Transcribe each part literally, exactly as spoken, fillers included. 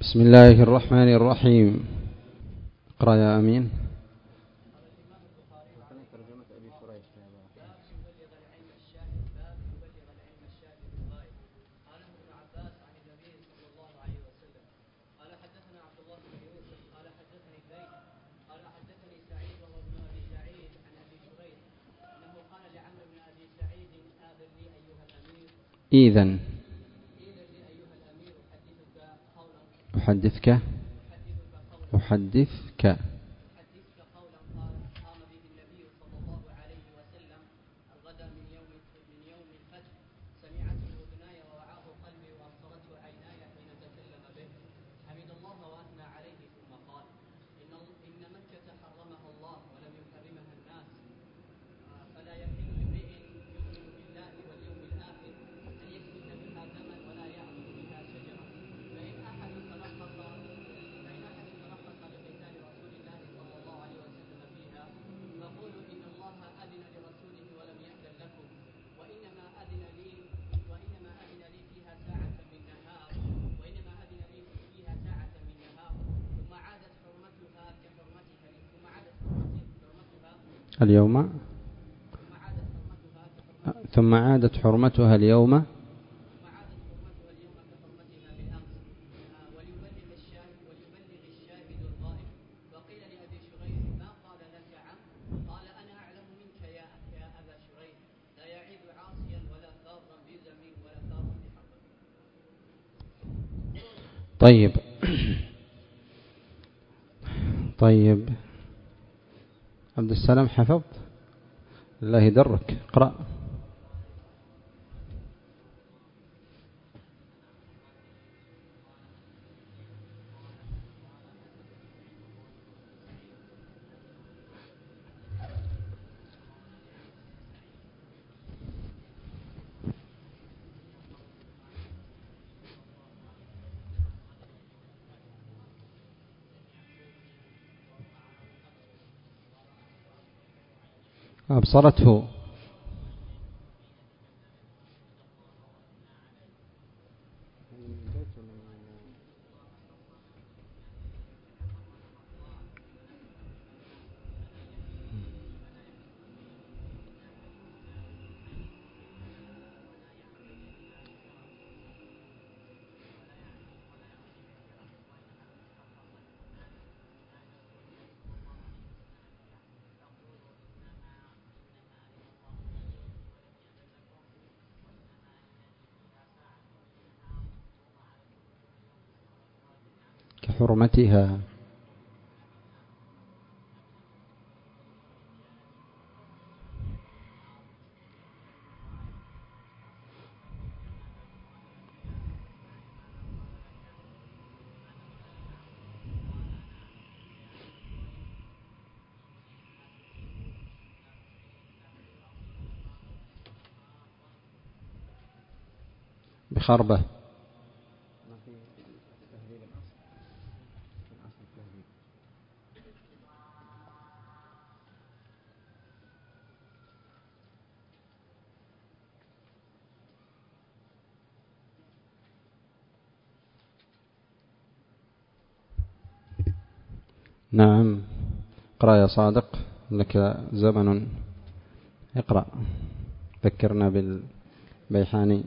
بسم الله الرحمن الرحيم. اقرأ يا أمين. إذن أحدثك أحدثك اليوم ثم عادت حرمتها اليوم طيب طيب عبد السلام حفظت؟ الله يدرك. اقرأ. أبصرته. كحرمتها. بخربة. نعم. اقرأ يا صادق، لك زمن. اقرأ، ذكرنا بالبيحاني.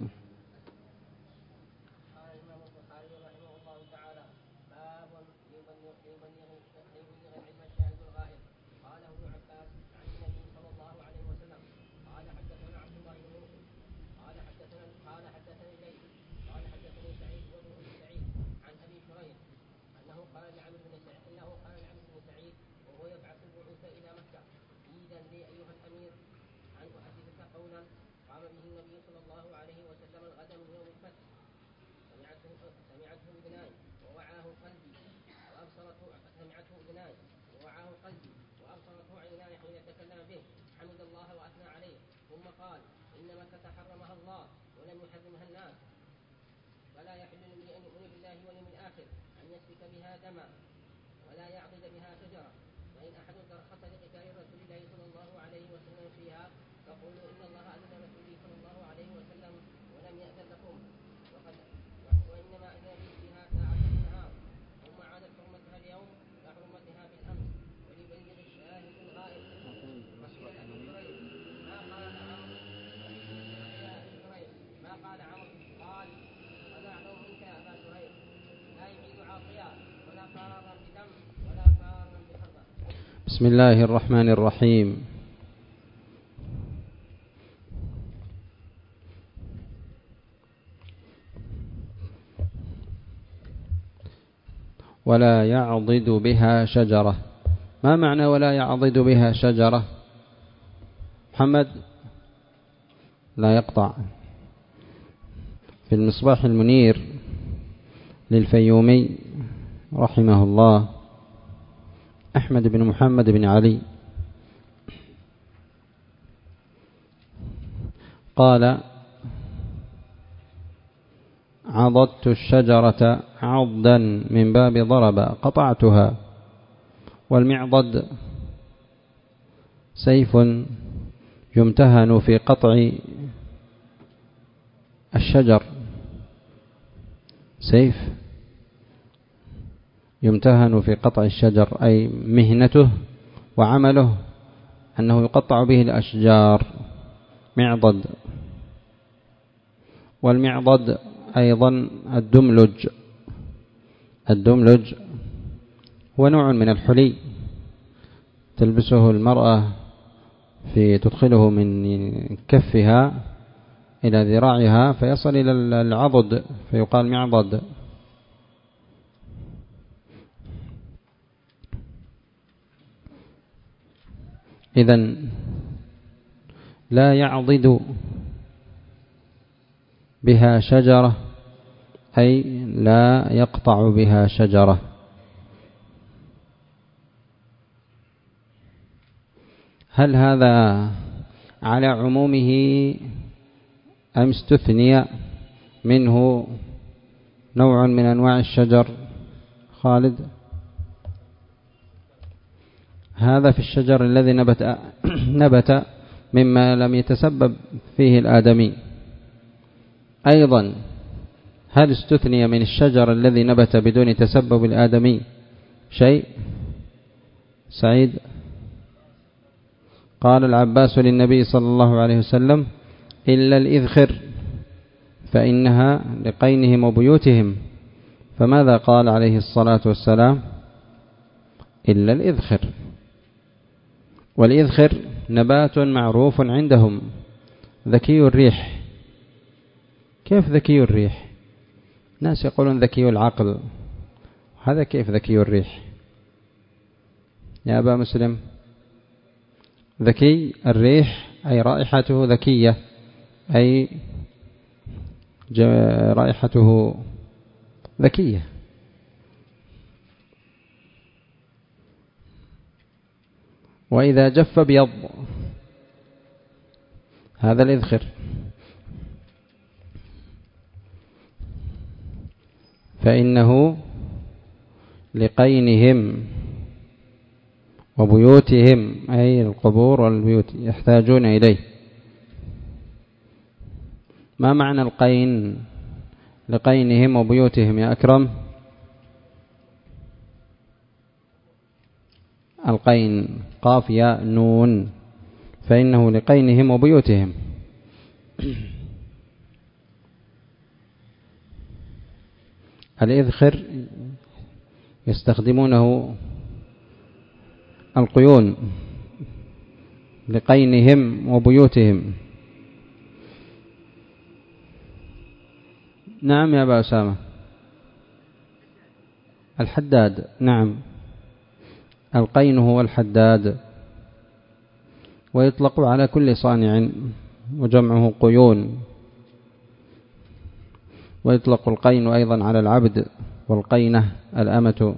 بسم الله الرحمن الرحيم. ولا يعضد بها شجرة. ما معنى ولا يعضد بها شجرة؟ محمد لا يقطع. في المصباح المنير للفيومي رحمه الله أحمد بن محمد بن علي قال: عضدت الشجرة عضدا من باب ضرب قطعتها. والمعضد سيف يمتهن في قطع الشجر، سيف يمتهن في قطع الشجر، أي مهنته وعمله أنه يقطع به الأشجار، معضد. والمعضد أيضا الدملج. الدملج هو نوع من الحلي تلبسه المرأة، في تدخله من كفها إلى ذراعها فيصل إلى العضد فيقال معضد. إذن لا يعضد بها شجرة أي لا يقطع بها شجرة. هل هذا على عمومه أم استثني منه نوع من أنواع الشجر؟ خالد. هذا في الشجر الذي نبت نبت مما لم يتسبب فيه الآدمي. أيضا هل استثني من الشجر الذي نبت بدون تسبب الآدمي شيء؟ سعيد. قال العباس للنبي صلى الله عليه وسلم: إلا الإذخر فإنها لقينهم وبيوتهم. فماذا قال عليه الصلاة والسلام؟ إلا الإذخر. والإذخر نبات معروف عندهم ذكي الريح. كيف ذكي الريح؟ ناس يقولون ذكي العقل، هذا كيف ذكي الريح يا أبا مسلم؟ ذكي الريح أي رائحته ذكية، أي رائحته ذكية. وإذا جف بيض، هذا الإذخر. فإنه لقينهم وبيوتهم، أي القبور والبيوت يحتاجون إليه. ما معنى القين؟ لقينهم وبيوتهم يا أكرم. القين قاف ياء نون، فإنه لقينهم وبيوتهم. الإذخر يستخدمونه القيون لقينهم وبيوتهم. نعم يا أبا أسامة. الحداد، نعم، القين هو الحداد، ويطلق على كل صانع وجمعه قيون. ويطلق القين أيضا على العبد، والقينة الأمة.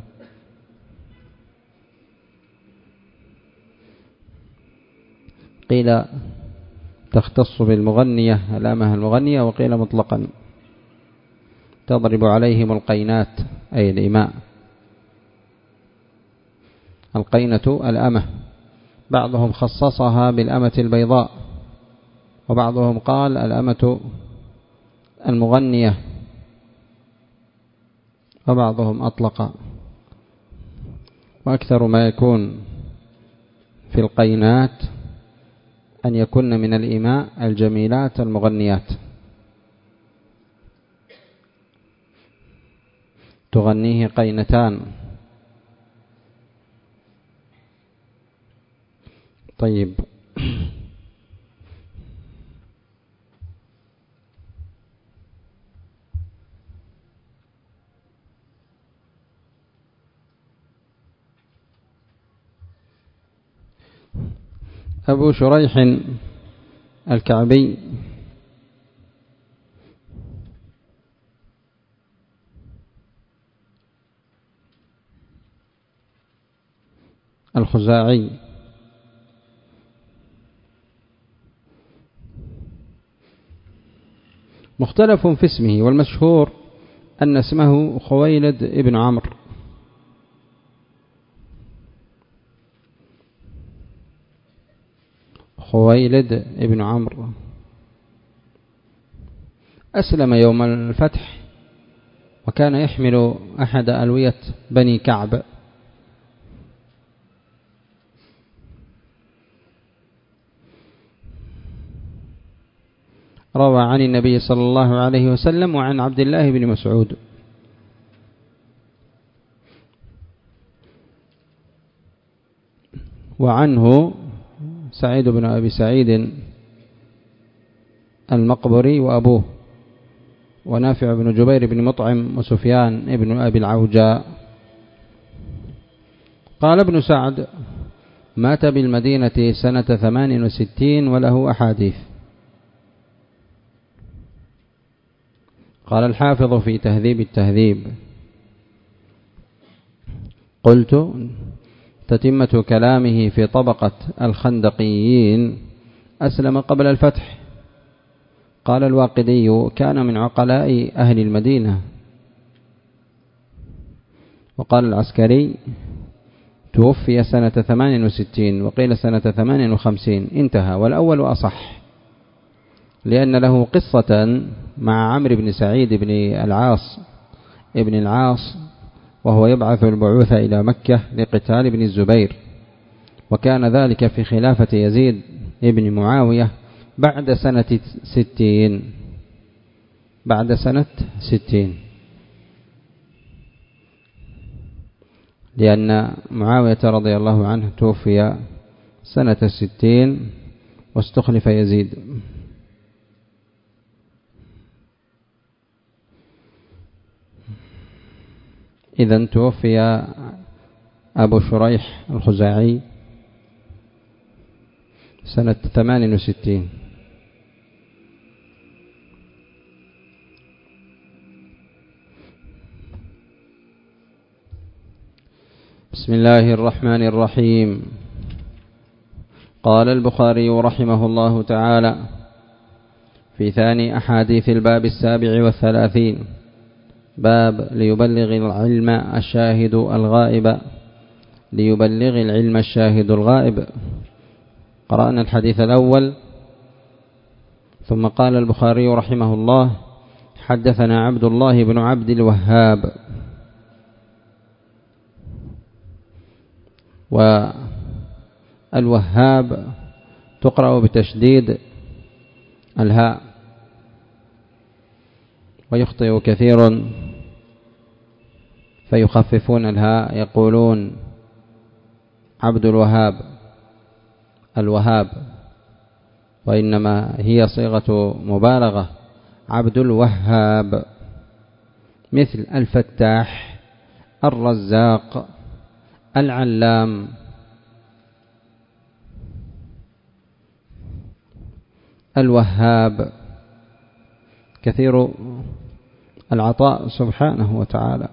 قيل تختص بالمغنية، الأمة المغنية، وقيل مطلقا تضرب عليهم القينات أي الإماء. القينة الأمة، بعضهم خصصها بالأمة البيضاء، وبعضهم قال الأمة المغنية، وبعضهم أطلق. وأكثر ما يكون في القينات أن يكون من الإماء الجميلات المغنيات، تغنيه قينتان. طيب. أبو شريح الكعبي الخزاعي مختلف في اسمه، والمشهور أن اسمه خويلد ابن عمرو. خويلد ابن عمرو أسلم يوم الفتح، وكان يحمل أحد ألوية بني كعب. روى عن النبي صلى الله عليه وسلم وعن عبد الله بن مسعود. وعنه سعيد بن أبي سعيد المقبري وأبوه، ونافع بن جبير بن مطعم، وسفيان بن أبي العوجاء. قال ابن سعد: مات بالمدينة سنة ثمان وستين وله أحاديث. قال الحافظ في تهذيب التهذيب: قلت: تتمة كلامه في طبقة الخندقيين أسلم قبل الفتح. قال الواقدي: كان من عقلاء أهل المدينة. وقال العسكري: توفي سنة ثمان وستين، وقيل سنة ثمان وخمسين. انتهى، والأول أصح، لأن له قصة مع عمرو بن سعيد بن العاص ابن العاص وهو يبعث البعوث إلى مكة لقتال ابن الزبير، وكان ذلك في خلافة يزيد ابن معاوية بعد سنة ستين بعد سنة ستين لأن معاوية رضي الله عنه توفي سنة ستين واستخلف يزيد. إذن توفي أبو شريح الخزاعي سنة ثمان وستين. بسم الله الرحمن الرحيم. قال البخاري رحمه الله تعالى في ثاني أحاديث الباب السابع والثلاثين: باب ليبلغ العلم الشاهد الغائب. ليبلغ العلم الشاهد الغائب. قرأنا الحديث الأول، ثم قال البخاري رحمه الله: حدثنا عبد الله بن عبد الوهاب. والوهاب تقرأ بتشديد الهاء، ويخطئ كثير فيخففون الهاء، يقولون عبد الوهاب الوهاب، وإنما هي صيغة مبالغة، عبد الوهاب، مثل الفتاح، الرزاق، العلام. الوهاب كثير العطاء سبحانه وتعالى.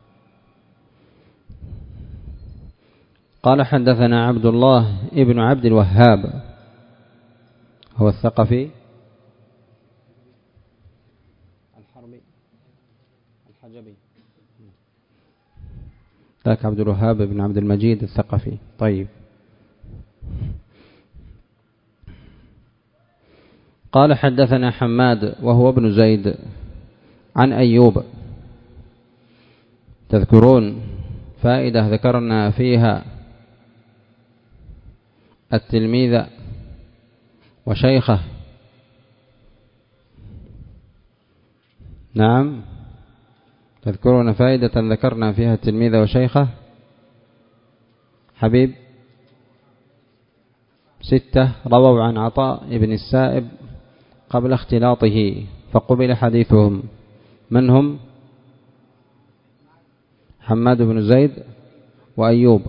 قال: حدثنا عبد الله ابن عبد الوهاب، هو الثقفي الحربي الحجبي، ذاك عبد الوهاب بن عبد المجيد الثقفي. طيب. قال: حدثنا حماد وهو ابن زيد عن أيوب. تذكرون فائدة ذكرنا فيها التلميذ وشيخه. نعم، تذكرون فائدة ذكرنا فيها التلميذ وشيخه. حبيب ستة رووا عن عطاء بن السائب قبل اختلاطه فقبل حديثهم. من هم؟ حماد بن زيد وأيوب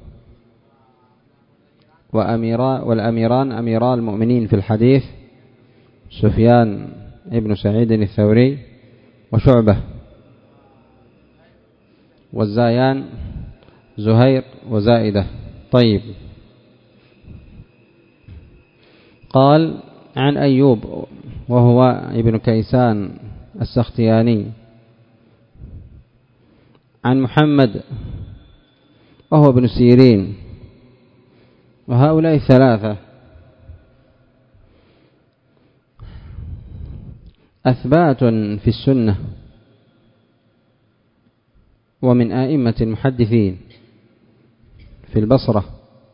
وأميرا والأميران أميرا المؤمنين في الحديث سفيان ابن سعيد الثوري وشعبة، والزايان زهير وزائدة. طيب، قال عن أيوب وهو ابن كيسان السختياني عن محمد وهو ابن سيرين، وهؤلاء الثلاثة أثبات في السنة ومن آئمة المحدثين في البصرة،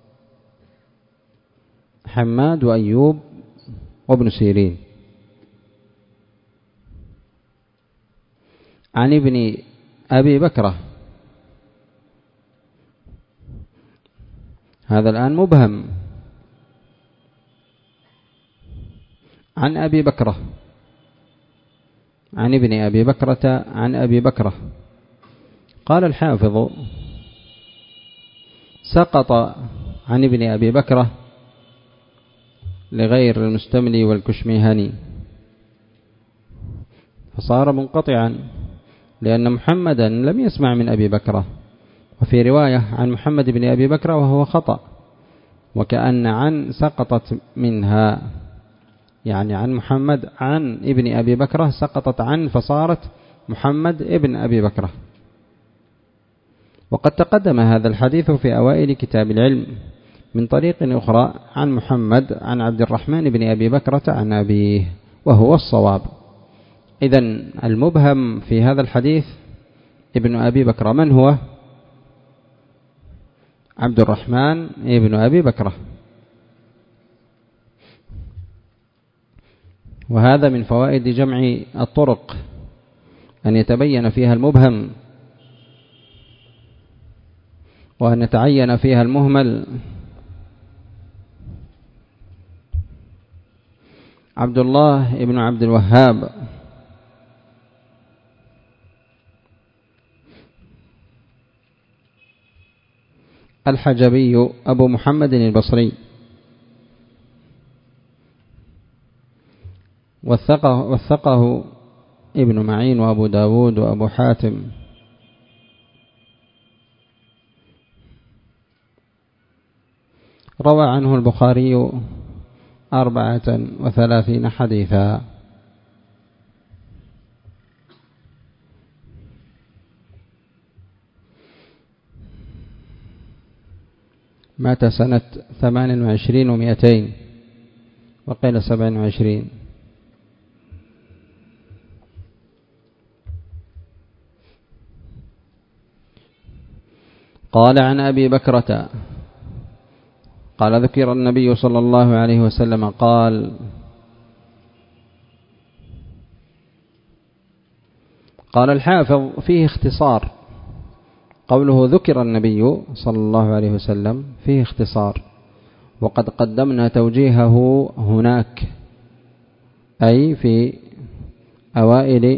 حماد وأيوب وابن سيرين. عن ابن أبي بكرة، هذا الآن مبهم، عن أبي بكرة، عن ابن أبي بكرة عن أبي بكرة. قال الحافظ سقط عن ابن أبي بكرة لغير المستملي والكشميهني، فصار منقطعا لأن محمدا لم يسمع من أبي بكرة، وفي رواية عن محمد بن أبي بكرة وهو خطأ، وكأن عن سقطت منها، يعني عن محمد عن ابن أبي بكرة سقطت عن فصارت محمد ابن أبي بكرة. وقد تقدم هذا الحديث في أوائل كتاب العلم من طريق أخرى عن محمد عن عبد الرحمن بن أبي بكرة عن أبيه، وهو الصواب. إذن المبهم في هذا الحديث ابن أبي بكرة. من هو؟ عبد الرحمن ابن أبي بكرة. وهذا من فوائد جمع الطرق أن يتبين فيها المبهم وأن يتعين فيها المهمل. عبد الله ابن عبد الوهاب الحجبي أبو محمد البصري، وثقه, وثقه ابن معين وأبو داود وأبو حاتم. روى عنه البخاري أربعة وثلاثين حديثا. مات سنة ثمان وعشرين ومئتين، وقيل سبع وعشرين. قال عن أبي بكرة قال ذكر النبي صلى الله عليه وسلم قال قال الحافظ فيه اختصار، قوله ذكر النبي صلى الله عليه وسلم فيه اختصار، وقد قدمنا توجيهه هناك أي في أوائل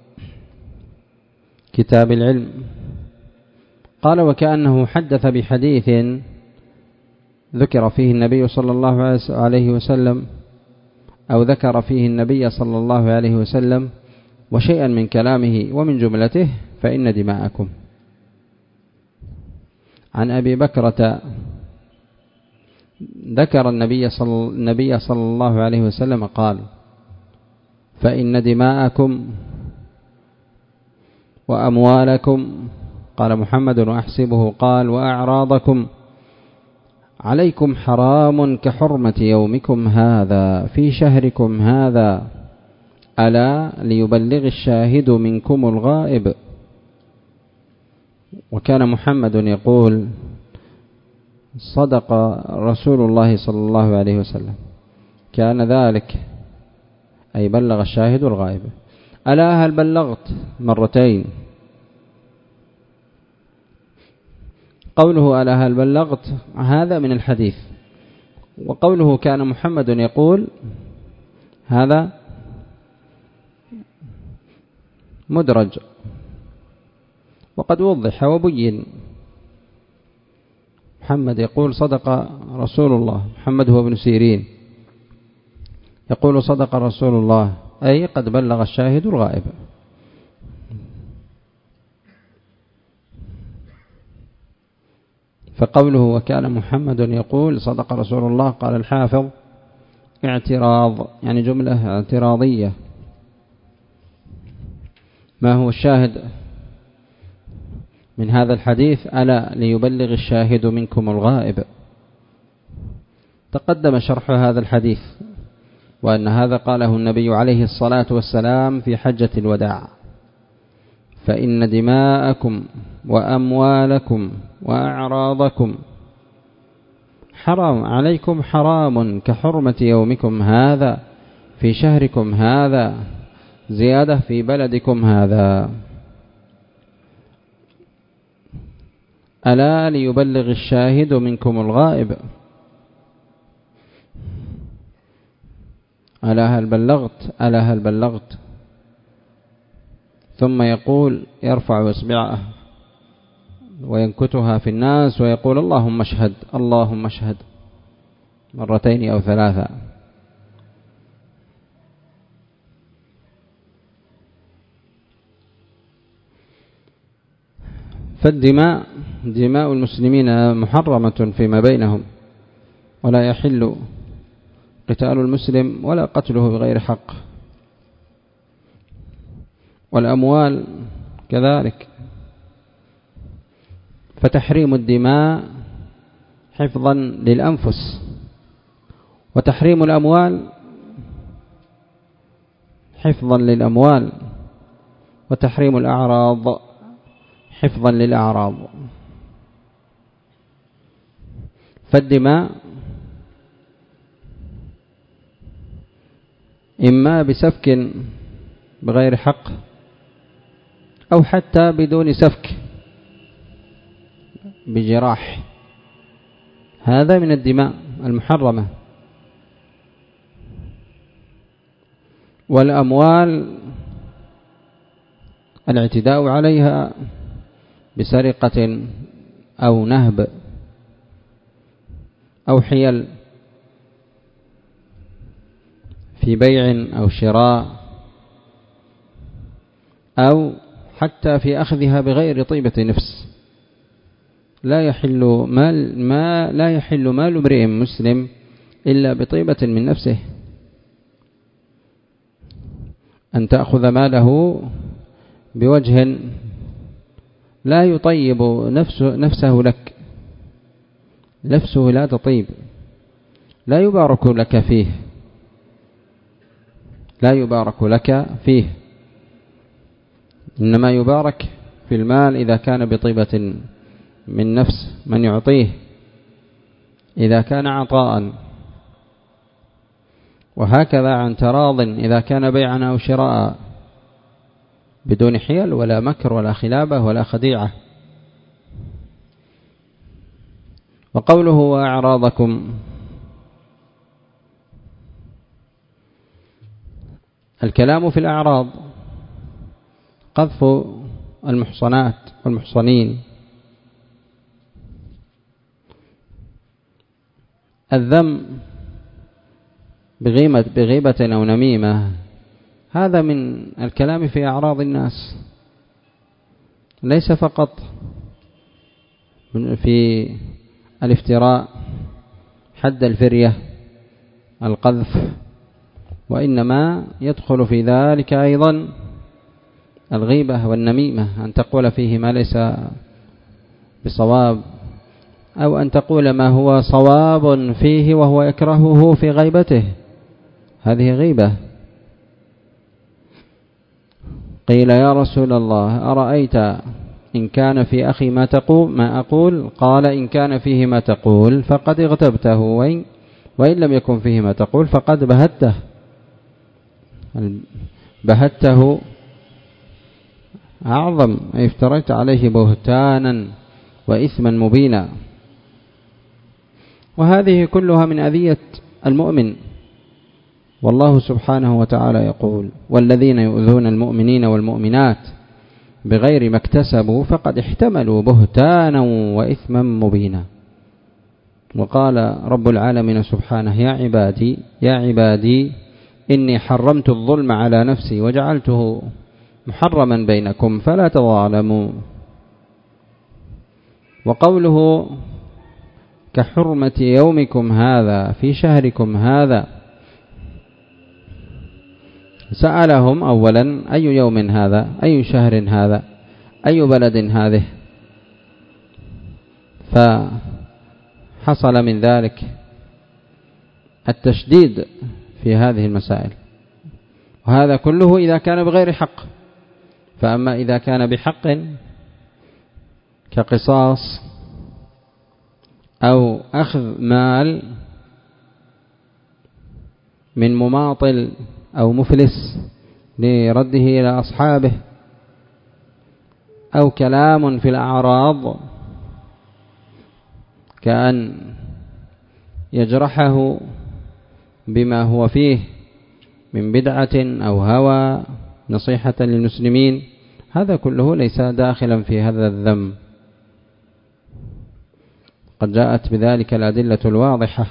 كتاب العلم. قال وكأنه حدث بحديث ذكر فيه النبي صلى الله عليه وسلم أو ذكر فيه النبي صلى الله عليه وسلم وشيئا من كلامه ومن جملته فإن دماءكم. عن أبي بكرة ذكر النبي صلى, النبي صلى الله عليه وسلم قال فإن دماءكم وأموالكم، قال محمد وأحسبه قال وأعراضكم عليكم حرام كحرمة يومكم هذا في شهركم هذا، ألا ليبلغ الشاهد منكم الغائب. وكان محمد يقول صدق رسول الله صلى الله عليه وسلم، كان ذلك أي بلغ الشاهد الغائب. ألا هل بلغت مرتين، قوله ألا هل بلغت هذا من الحديث، وقوله كان محمد يقول هذا مدرج، وقد وضح وبين. محمد يقول صدق رسول الله، محمد هو ابن سيرين يقول صدق رسول الله، أي قد بلغ الشاهد الغائب. فقوله وكان محمد يقول صدق رسول الله، قال الحافظ اعتراض، يعني جملة اعتراضية. ما هو الشاهد من هذا الحديث؟ ألا ليبلغ الشاهد منكم الغائب. تقدم شرح هذا الحديث، وأن هذا قاله النبي عليه الصلاة والسلام في حجة الوداع: فإن دماءكم وأموالكم وأعراضكم حرام عليكم، حرام كحرمة يومكم هذا في شهركم هذا، زيادة في بلدكم هذا. ألا ليبلغ الشاهد منكم الغائب. ألا هل بلغت؟ ألا هل بلغت؟ ثم يقول، يرفع إصبعه وينكتها في الناس ويقول اللهم اشهد اللهم اشهد مرتين أو ثلاثة. فالدماء دماء المسلمين محرمة فيما بينهم، ولا يحل قتال المسلم ولا قتله بغير حق. والأموال كذلك. فتحريم الدماء حفظا للأنفس، وتحريم الأموال حفظا للأموال، وتحريم الأعراض حفظا للأعراض. فالدماء إما بسفك بغير حق، أو حتى بدون سفك بجراح، هذا من الدماء المحرمة. والأموال الاعتداء عليها بسرقة أو نهب أو حيل في بيع أو شراء، أو حتى في أخذها بغير طيبة نفس. لا يحل مال ما لا يحل مال امرئ مسلم إلا بطيبة من نفسه. أن تأخذ ماله بوجه لا يطيب نفسه, نفسه لك، نفسه لا تطيب، لا يبارك لك فيه، لا يبارك لك فيه. إنما يبارك في المال إذا كان بطيبة من نفس من يعطيه، إذا كان عطاء. وهكذا عن تراض إذا كان بيعا أو شراء، بدون حيل ولا مكر ولا خلابة ولا خديعة. وقوله وأعراضكم، الكلام في الأعراض قذف المحصنات والمحصنين، الذم بغيبة, بغيبة أو نميمة، هذا من الكلام في أعراض الناس، ليس فقط في الافتراء حد الفرية القذف، وإنما يدخل في ذلك أيضا الغيبة والنميمة، أن تقول فيه ما ليس بصواب، أو أن تقول ما هو صواب فيه وهو يكرهه في غيبته، هذه غيبة. قيل يا رسول الله أرأيت إن كان في أخي ما تقول ما أقول؟ قال إن كان فيه ما تقول فقد اغتبته، وإن, وإن لم يكن فيه ما تقول فقد بهته بهته أعظم، أي افتريت عليه بهتانا وإثما مبينا. وهذه كلها من أذية المؤمن. والله سبحانه وتعالى يقول: والذين يؤذون المؤمنين والمؤمنات بغير ما اكتسبوا فقد احتملوا بهتانا وإثما مبينا. وقال رب العالمين سبحانه: يا عبادي يا عبادي إني حرمت الظلم على نفسي وجعلته محرما بينكم فلا تظالموا. وقوله: كحرمة يومكم هذا في شهركم هذا، سألهم أولا: أي يوم هذا؟ أي شهر هذا؟ أي بلد هذه؟ فحصل من ذلك التشديد في هذه المسائل، وهذا كله إذا كان بغير حق. فأما إذا كان بحق كقصاص أو أخذ مال من مماطل أو مفلس لرده إلى أصحابه، أو كلام في الأعراض كأن يجرحه بما هو فيه من بدعة أو هوى نصيحة للمسلمين، هذا كله ليس داخلا في هذا الذم. قد جاءت بذلك الأدلة الواضحة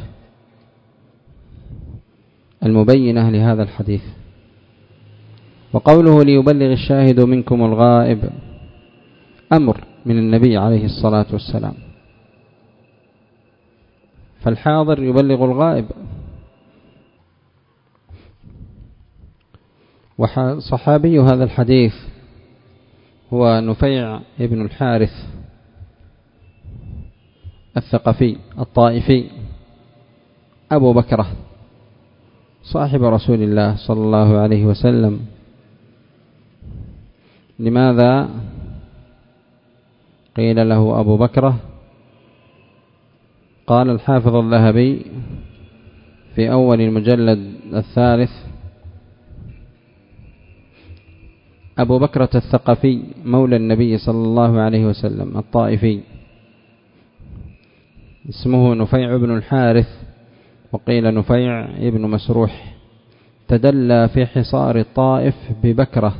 المبينة لهذا الحديث. وقوله: ليبلغ الشاهد منكم الغائب، أمر من النبي عليه الصلاة والسلام، فالحاضر يبلغ الغائب. وصحابي هذا الحديث هو نفيع ابن الحارث الثقفي الطائفي أبو بكرة صاحب رسول الله صلى الله عليه وسلم. لماذا قيل له أبو بكرة؟ قال الحافظ الذهبي في أول المجلد الثالث: أبو بكرة الثقفي مولى النبي صلى الله عليه وسلم الطائفي، اسمه نفيع بن الحارث، وقيل نفيع ابن مسروح، تدلى في حصار الطائف ببكرة،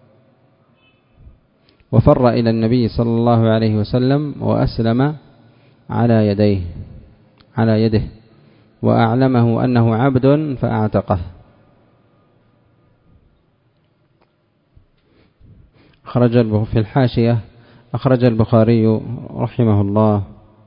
وفر إلى النبي صلى الله عليه وسلم وأسلم على يديه على يده وأعلمه أنه عبد فأعتقه. أخرج في الحاشية أخرج البخاري رحمه الله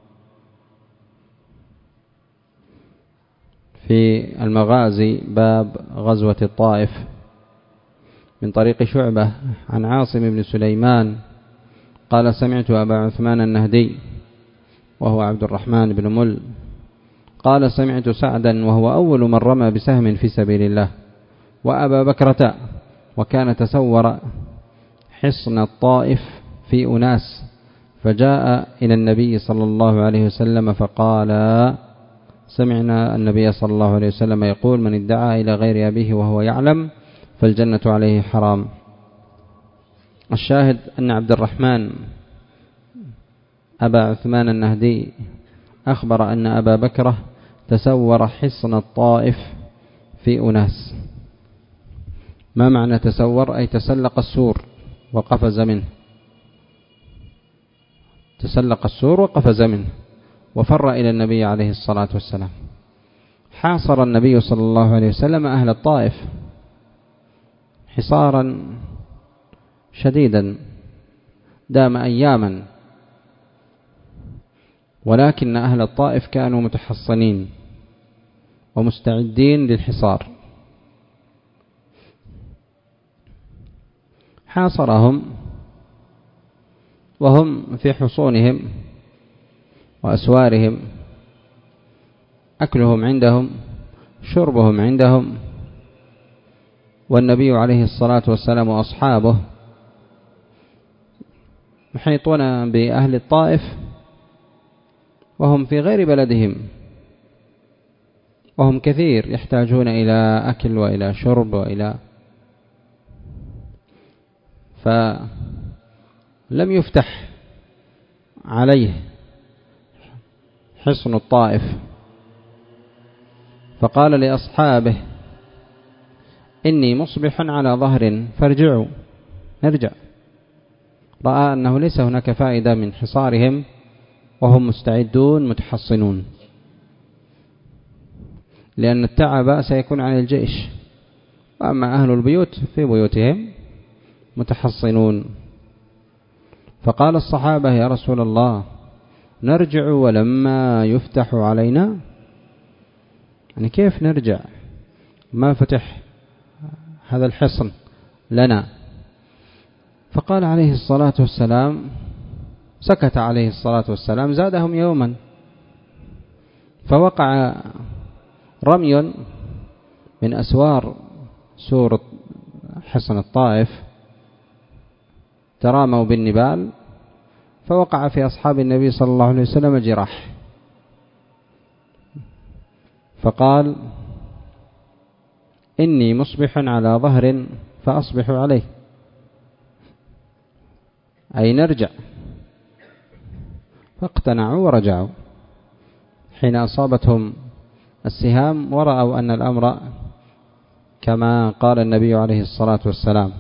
في المغازي باب غزوة الطائف من طريق شعبة عن عاصم بن سليمان قال: سمعت أبا عثمان النهدي وهو عبد الرحمن بن مل قال: سمعت سعدا وهو أول من رمى بسهم في سبيل الله، وأبا بكرة، وكان تسور حصن الطائف في أناس، فجاء إلى النبي صلى الله عليه وسلم فقال: سمعنا النبي صلى الله عليه وسلم يقول: من ادعى إلى غير أبيه وهو يعلم فالجنة عليه حرام. الشاهد أن عبد الرحمن أبا عثمان النهدي أخبر أن أبا بكرة تسور حصن الطائف في أناس. ما معنى تسور؟ أي تسلق السور وقفز منه، تسلق السور وقفز منه وفر إلى النبي عليه الصلاة والسلام. حاصر النبي صلى الله عليه وسلم أهل الطائف حصارا شديدا دام أياما، ولكن أهل الطائف كانوا متحصنين ومستعدين للحصار. حاصرهم وهم في حصونهم وأسوارهم، أكلهم عندهم، شربهم عندهم، والنبي عليه الصلاة والسلام وأصحابه محيطون بأهل الطائف وهم في غير بلدهم، وهم كثير يحتاجون إلى أكل وإلى شرب وإلى فلم يفتح عليه حصن الطائف فقال لأصحابه إني مصبح على ظهر فارجعوا، نرجع. رأى أنه ليس هناك فائدة من حصارهم وهم مستعدون متحصنون، لأن التعب سيكون عن الجيش، وأما أهل البيوت في بيوتهم متحصنون. فقال الصحابة يا رسول الله نرجع ولما يفتح علينا، يعني كيف نرجع ما فتح هذا الحصن لنا؟ فقال عليه الصلاة والسلام، سكت عليه الصلاة والسلام، زادهم يوما، فوقع رمي من أسوار سور حصن الطائف، تراموا بالنبال، فوقع في أصحاب النبي صلى الله عليه وسلم جراح. فقال إني مصبح على ظهر فأصبح عليه، أي نرجع. فاقتنعوا ورجعوا حين أصابتهم السهام، ورأوا أن الأمر كما قال النبي عليه الصلاة والسلام.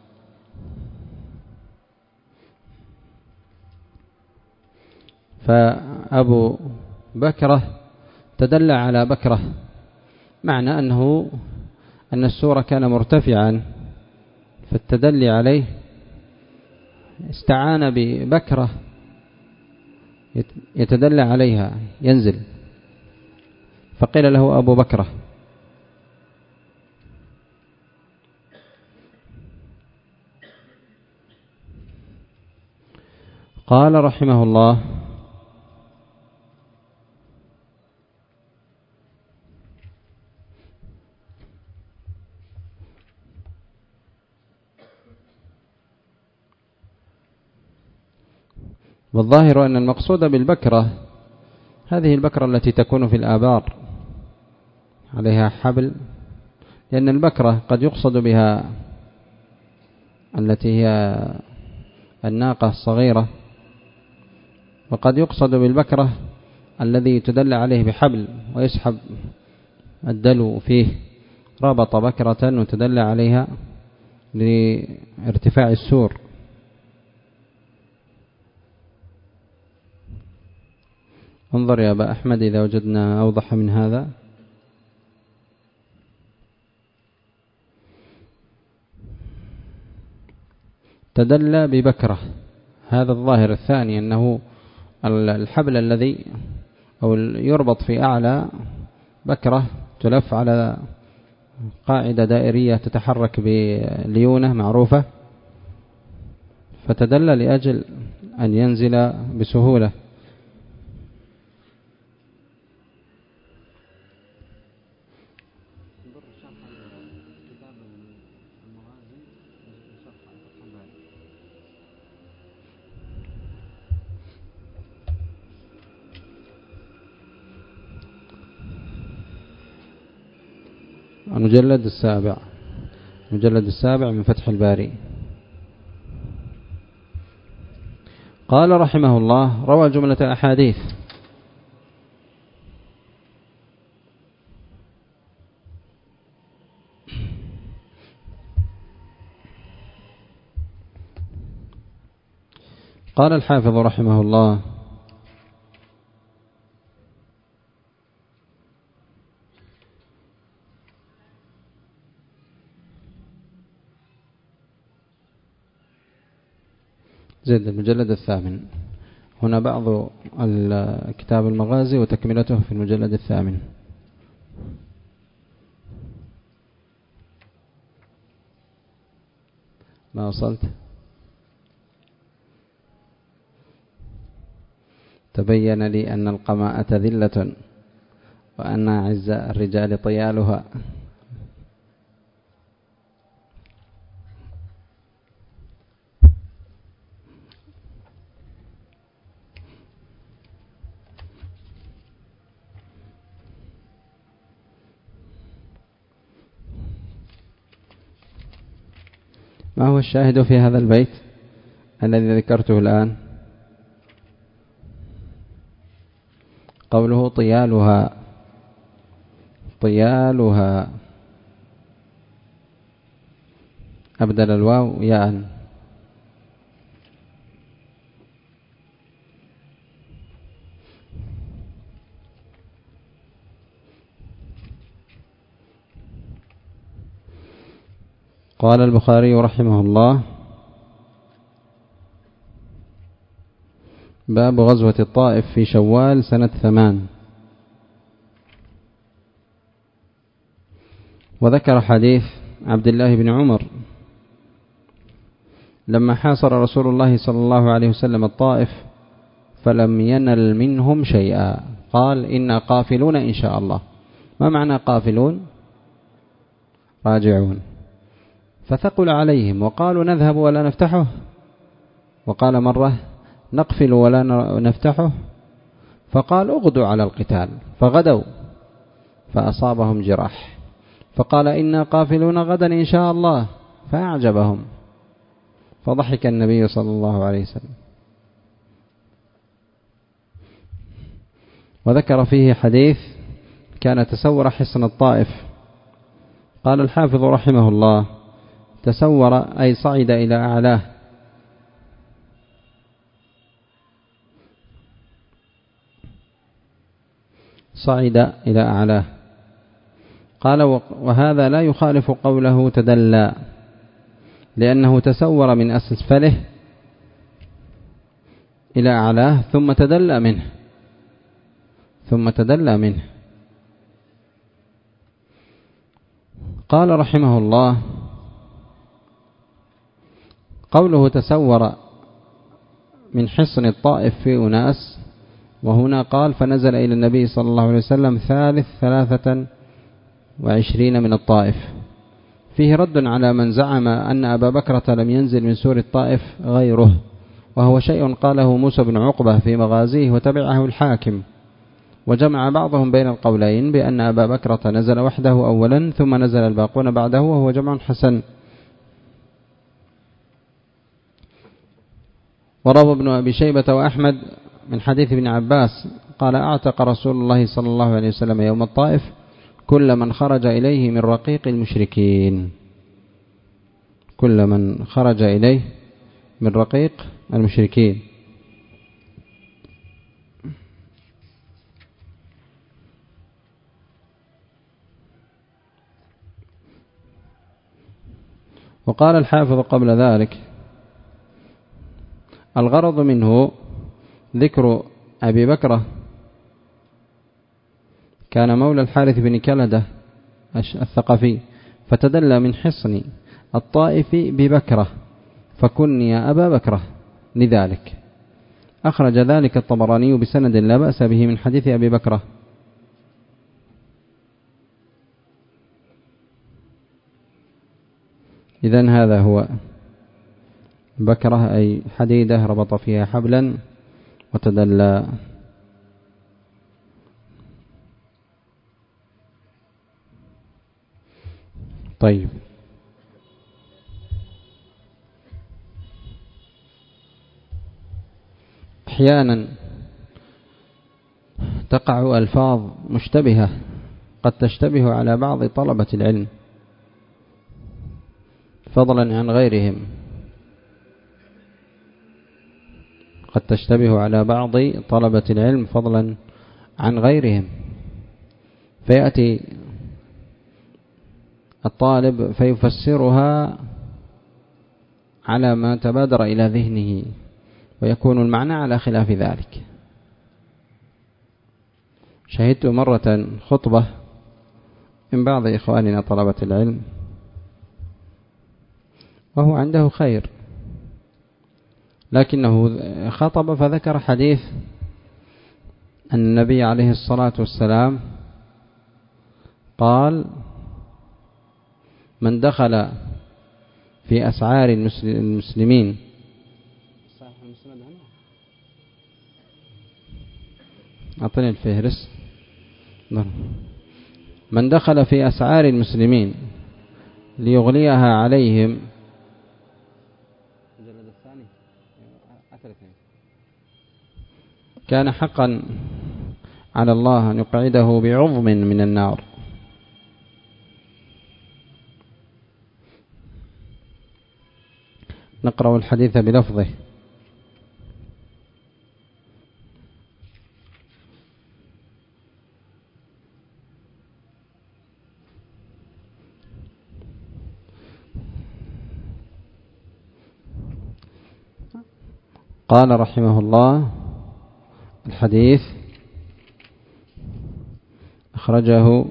فأبو بكرة تدلى على بكرة، معنى أنه أن السور كان مرتفعا، فالتدلي عليه استعان ببكرة يتدلى عليها ينزل، فقيل له أبو بكرة. قال رحمه الله والظاهر أن المقصود بالبكرة هذه البكرة التي تكون في الآبار عليها حبل، لأن البكرة قد يقصد بها التي هي الناقة الصغيرة، وقد يقصد بالبكرة الذي تدل عليه بحبل ويسحب الدلو فيه، ربط بكرة وتدل عليها لارتفاع السور. انظر يا أبا أحمد إذا وجدنا أوضح من هذا. تدلى ببكرة، هذا الظاهر الثاني أنه الحبل الذي أو يربط في أعلى بكرة تلف على قاعدة دائرية تتحرك بليونة معروفة، فتدلى لأجل أن ينزل بسهولة. المجلد السابع، المجلد السابع من فتح الباري. قال رحمه الله روى جملة أحاديث. قال الحافظ رحمه الله زيد المجلد الثامن، هنا بعض كتاب المغازي وتكملته في المجلد الثامن. ما وصلت؟ تبين لي أن القماءة ذلة وأن أعز الرجال طيالها. ما هو الشاهد في هذا البيت الذي ذكرته الآن؟ قوله طيالها، طيالها. أبدل الواو ياء. قال البخاري رحمه الله: باب غزوة الطائف في شوال سنة ثمان. وذكر حديث عبد الله بن عمر لما حاصر رسول الله صلى الله عليه وسلم الطائف فلم ينل منهم شيئا، قال: إنا قافلون إن شاء الله. ما معنى قافلون؟ راجعون. فثقل عليهم وقالوا: نذهب ولا نفتحه. وقال مرة: نقفل ولا نفتحه. فقال: اغدوا على القتال. فغدوا فأصابهم جراح. فقال: إنا قافلون غدا إن شاء الله. فأعجبهم، فضحك النبي صلى الله عليه وسلم. وذكر فيه حديث كان تسور حصن الطائف. قال الحافظ رحمه الله: تسور أي صعد إلى أعلاه. صعد إلى أعلاه. قال: وهذا لا يخالف قوله تدلى، لأنه تسور من أسفله إلى أعلاه ثم تدلى منه ثم تدلى منه قال رحمه الله: قوله تسور من حصن الطائف في أناس، وهنا قال: فنزل إلى النبي صلى الله عليه وسلم ثالث ثلاثة وعشرين من الطائف. فيه رد على من زعم أن أبا بكرة لم ينزل من سور الطائف غيره، وهو شيء قاله موسى بن عقبة في مغازيه وتبعه الحاكم. وجمع بعضهم بين القولين بأن أبا بكرة نزل وحده أولا ثم نزل الباقون بعده، وهو جمع حسن. وروى ابن أبي شيبة وأحمد من حديث ابن عباس قال: أعتق رسول الله صلى الله عليه وسلم يوم الطائف كل من خرج إليه من رقيق المشركين. كل من خرج إليه من رقيق المشركين. وقال الحافظ قبل ذلك: الغرض منه ذكر أبي بكرة كان مولى الحارث بن كلدة الثقفي، فتدلى من حصن الطائف ببكرة فكني أبا بكرة لذلك. أخرج ذلك الطبراني بسند لا بأس به من حديث أبي بكرة. إذن هذا هو بكرة، أي حديدة ربط فيها حبلا وتدلى. طيب، أحيانا تقع ألفاظ مشتبهة قد تشتبه على بعض طلبة العلم فضلا عن غيرهم، قد تشتبه على بعض طلبة العلم فضلا عن غيرهم، فيأتي الطالب فيفسرها على ما تبادر إلى ذهنه ويكون المعنى على خلاف ذلك. شهدت مرة خطبة من بعض إخواننا طلبة العلم وهو عنده خير، لكنه خطب فذكر حديث أن النبي عليه الصلاة والسلام قال: من دخل في أسعار المسلمين أعطني الفهرس من دخل في أسعار المسلمين ليغليها عليهم كان حقا على الله أن يقعده بعظم من النار. نقرأ الحديث بلفظه. قال رحمه الله: الحديث أخرجه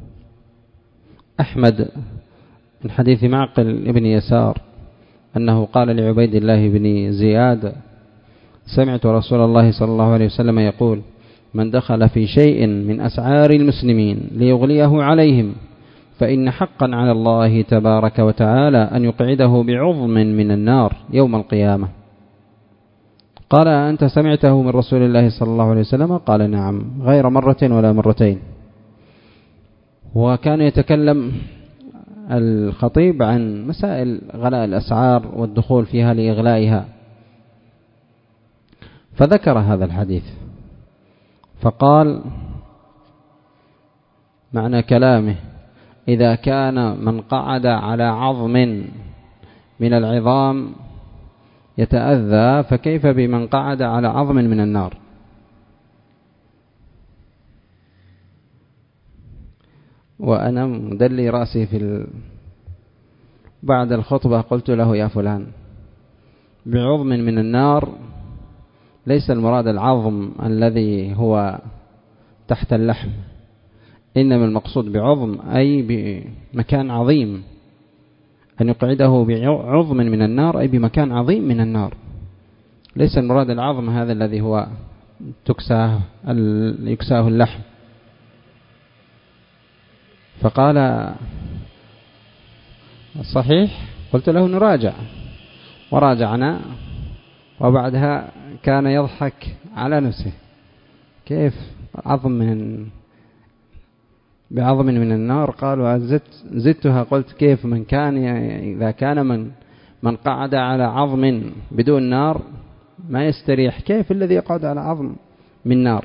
أحمد من حديث معقل ابن يسار أنه قال لعبيد الله بن زياد: سمعت رسول الله صلى الله عليه وسلم يقول: من دخل في شيء من أسعار المسلمين ليغليه عليهم فإن حقا على الله تبارك وتعالى أن يقعده بعظم من النار يوم القيامة. قال: أنت سمعته من رسول الله صلى الله عليه وسلم؟ قال: نعم، غير مرة ولا مرتين. وكان يتكلم الخطيب عن مسائل غلاء الأسعار والدخول فيها لإغلائها، فذكر هذا الحديث فقال: معنى كلامه: إذا كان من قعد على عظم من العظام يتأذى فكيف بمن قعد على عظم من النار. وأنا مدلي رأسي في ال... بعد الخطبة قلت له: يا فلان، بعظم من النار ليس المراد العظم الذي هو تحت اللحم، إنما المقصود بعظم أي بمكان عظيم، أن يقعده بعظم من النار أي بمكان عظيم من النار، ليس المراد العظم هذا الذي هو تكساه يكساه اللحم. فقال: الصحيح؟ قلت له: نراجع. وراجعنا، وبعدها كان يضحك على نفسه: كيف عظم من بعظم من النار؟ قالوا: زدت زدتها، قلت: كيف من كان إذا كان من من قعد على عظم بدون نار ما يستريح، كيف الذي يقعد على عظم من نار؟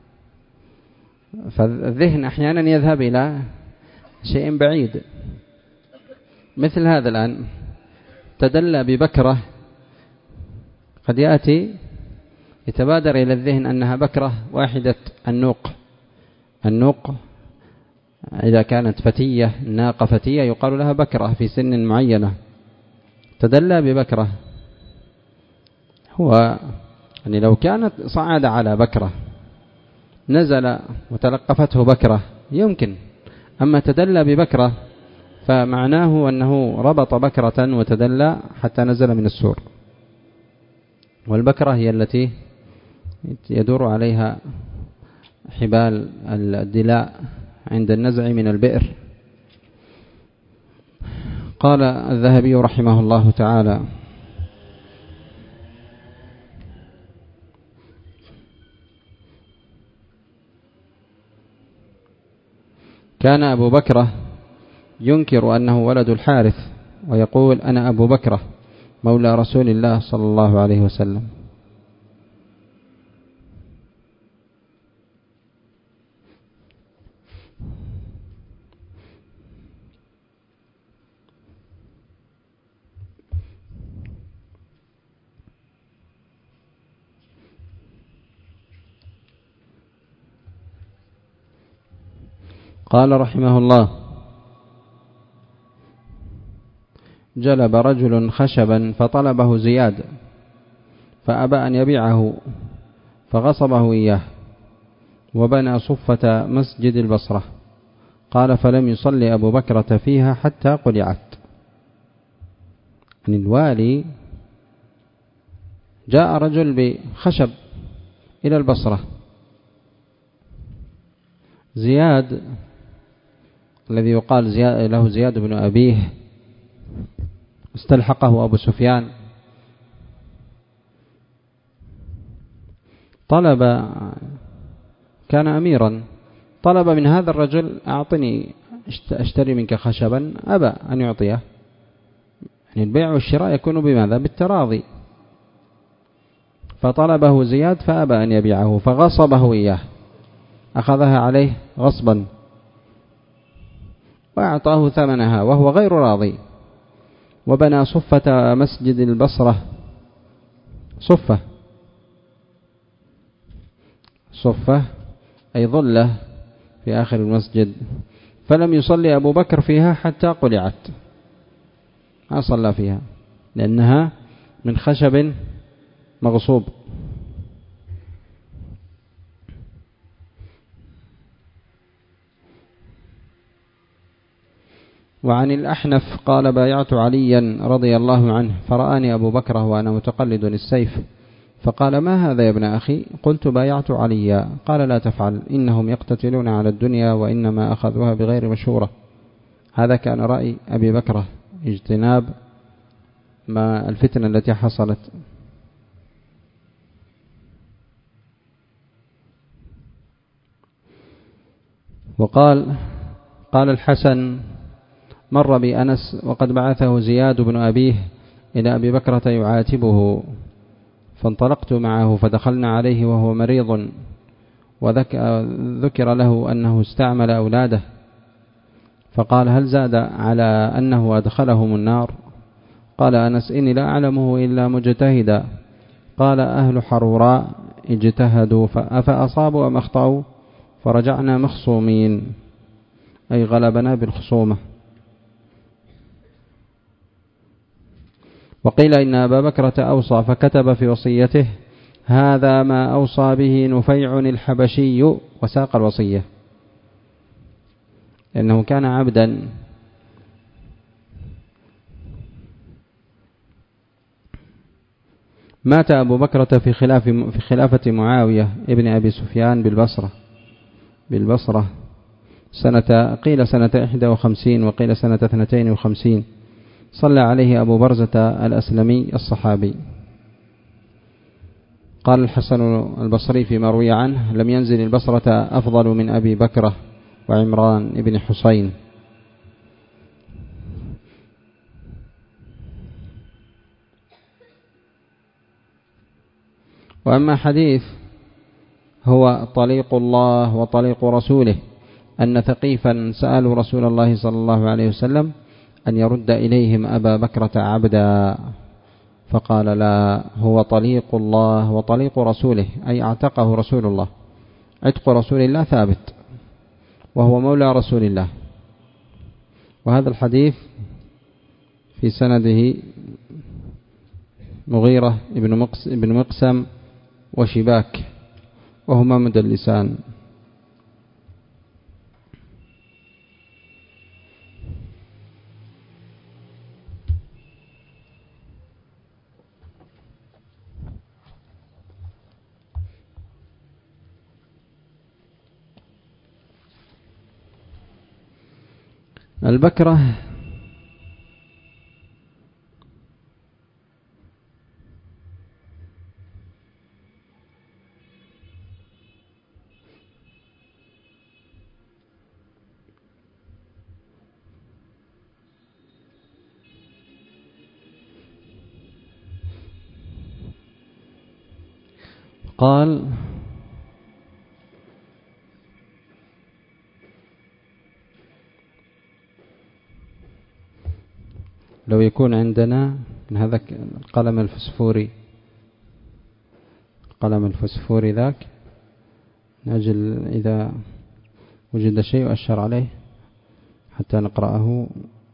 فالذهن أحيانا يذهب إلى شيء بعيد. مثل هذا الآن تدلى ببكرة، قد يأتي يتبادر إلى الذهن أنها بكرة واحدة النوق. النوق إذا كانت فتية، ناقة فتية، يقال لها بكرة في سن معينة، تدلى ببكرة. هو يعني لو كانت صعد على بكرة نزل وتلقفته بكرة يمكن، أما تدلى ببكرة فمعناه أنه ربط بكرة وتدلى حتى نزل من السور. والبكرة هي التي يدور عليها حبال الدلاء عند النزع من البئر. قال الذهبي رحمه الله تعالى: كان أبو بكرة ينكر أنه ولد الحارث ويقول: أنا أبو بكرة مولى رسول الله صلى الله عليه وسلم. قال رحمه الله: جلب رجل خشبا فطلبه زياد فأبى أن يبيعه فغصبه إياه وبنى صفة مسجد البصرة. قال: فلم يصلي أبو بكرة فيها حتى قلعت. يعني الوالي جاء رجل بخشب إلى البصرة، زياد الذي يقال زياد له زياد بن أبيه استلحقه أبو سفيان، طلب، كان أميرا، طلب من هذا الرجل: أعطني أشتري منك خشبا. أبى أن يعطيه. يعني البيع والشراء يكون بماذا؟ بالتراضي. فطلبه زياد فأبى أن يبيعه فغصبه إياه، أخذها عليه غصبا وأعطاه ثمنها وهو غير راضي. وبنى صفة مسجد البصرة، صفة صفة أي ظلة في آخر المسجد، فلم يصلي أبو بكر فيها حتى قلعت، ما صلى فيها لأنها من خشب مغصوب. وعن الأحنف قال بايعت عليا رضي الله عنه فرآني أبو بكر وأنا متقلد السيف فقال ما هذا يا ابن أخي؟ قلت بايعت عليا. قال لا تفعل إنهم يقتتلون على الدنيا وإنما أخذوها بغير مشورة. هذا كان رأي أبي بكر اجتناب ما الفتنة التي حصلت. وقال قال الحسن مر بي أنس وقد بعثه زياد بن أبيه إلى أبي بكرة يعاتبه، فانطلقت معه فدخلنا عليه وهو مريض، وذكر له أنه استعمل أولاده، فقال هل زاد على أنه أدخلهم النار؟ قال أنس إني لا أعلمه إلا مجتهدا. قال أهل حروراء اجتهدوا فأصابوا أم أخطأوا؟ فرجعنا مخصومين، أي غلبنا بالخصومة. وقيل إن أبا بكرة أوصى فكتب في وصيته هذا ما أوصى به نفيع الحبشي، وساق الوصية لأنه كان عبدا. مات أبو بكرة في خلاف في خلافة معاوية ابن أبي سفيان بالبصرة بالبصرة سنة قيل سنة إحدى وخمسين وقيل سنة اثنتين وخمسين. صلى عليه أبو برزة الأسلمي الصحابي. قال الحسن البصري فيما روي عنه لم ينزل البصرة أفضل من أبي بكرة وعمران ابن حسين. وأما حديث هو طليق الله وطليق رسوله أن ثقيفا سألوا رسول الله صلى الله عليه وسلم أن يرد إليهم أبا بكرة عبدا، فقال لا، هو طليق الله وطليق رسوله، أي اعتقه رسول الله. عتق رسول الله ثابت وهو مولى رسول الله. وهذا الحديث في سنده مغيرة ابن مقسم وشباك وهما مدلسان. البكرة قال لو يكون عندنا من هذا القلم الفسفوري القلم الفسفوري ذاك، نجل إذا وجد شيء أشر عليه حتى نقرأه.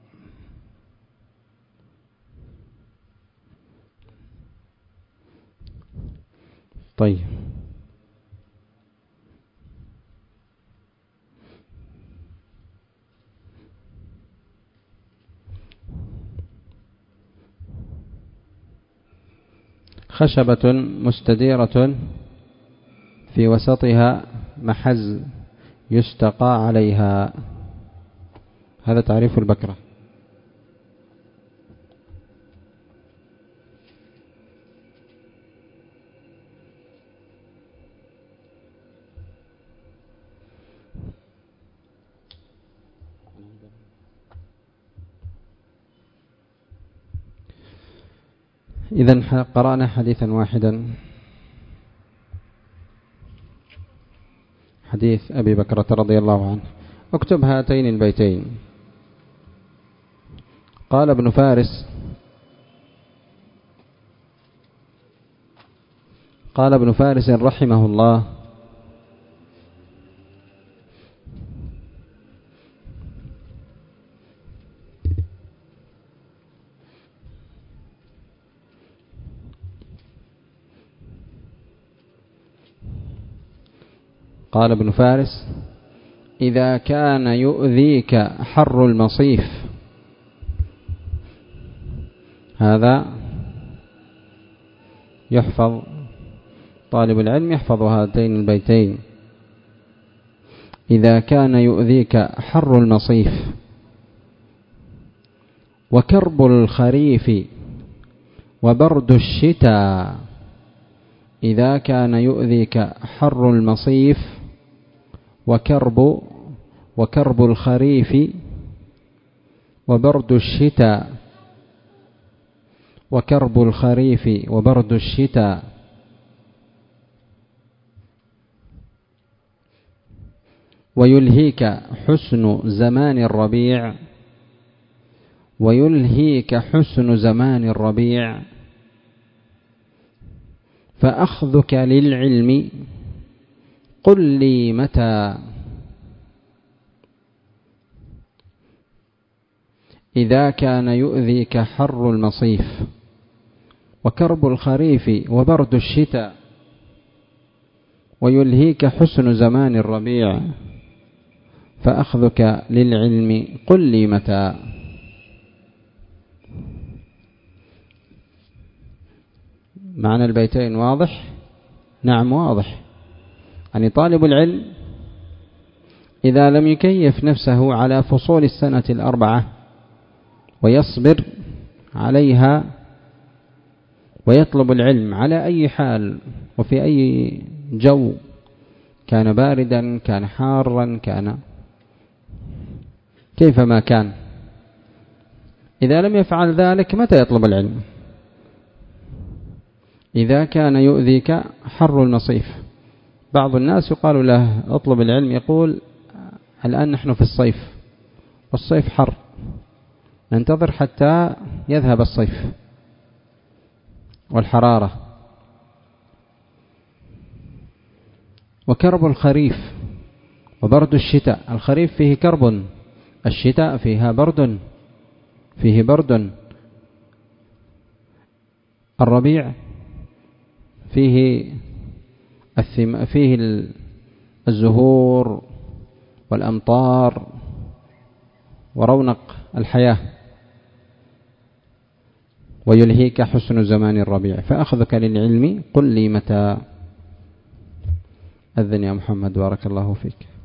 طيب خشبة مستديرة في وسطها محز يستقى عليها. هذا تعريف البكرة. إذن قرأنا حديثا واحدا، حديث أبي بكرة رضي الله عنه. اكتب هاتين البيتين. قال ابن فارس قال ابن فارس رحمه الله: قال ابن فارس: إذا كان يؤذيك حر المصيف، هذا يحفظ، طالب العلم يحفظ هاتين البيتين: إذا كان يؤذيك حر المصيف وكرب الخريف وبرد الشتاء. إذا كان يؤذيك حر المصيف وكرب وكرب الخريف وبرد الشتاء وكرب الخريف وبرد الشتاء ويلهيك حسن زمان الربيع ويلهيك حسن زمان الربيع فأخذك للعلم قل لي متى. إذا كان يؤذيك حر المصيف وكرب الخريف وبرد الشتاء ويلهيك حسن زمان الربيع فأخذك للعلم قل لي متى. معنى البيتين واضح؟ نعم واضح. يعني طالب العلم إذا لم يكيف نفسه على فصول السنة الأربعة ويصبر عليها ويطلب العلم على أي حال وفي أي جو، كان باردا كان حارا كان كيفما كان، إذا لم يفعل ذلك متى يطلب العلم؟ إذا كان يؤذيك حر المصيف. بعض الناس يقال له اطلب العلم، يقول الآن نحن في الصيف والصيف حر، ننتظر حتى يذهب الصيف والحرارة. وكرب الخريف وبرد الشتاء، الخريف فيه كرب، الشتاء فيها برد فيه برد، الربيع فيه الثم فيه الزهور والأمطار ورونق الحياة. ويلهيك حسن زمان الربيع فأخذك للعلم قل لي متى. أذن يا محمد بارك الله فيك.